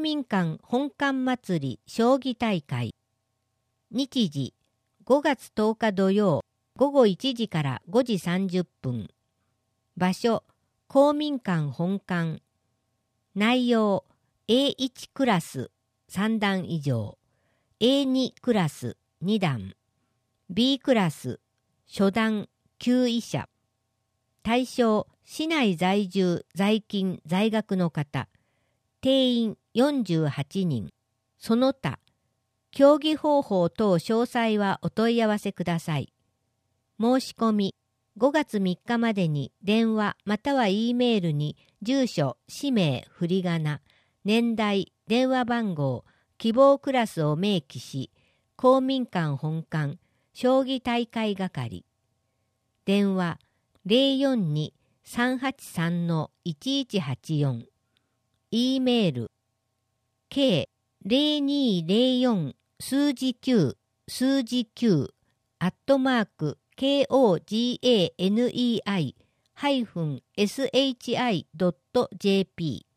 民館本館祭り将棋大会。日時5月10日土曜午後1時から5時30分。場所公民館本館。内容 A1 クラス3段以上、A2 クラス2段、B クラス初段9位者。対象市内在住在勤在学の方。定員48人。その他競技方法等詳細はお問い合わせください。申し込み5月3日までに電話または E メールに住所、氏名、振り仮名、年代、電話番号、希望クラスを明記し、公民館本館、将棋大会係。電話042-383-1184。E メール K0204 数字9数字9@koganei-shi.jp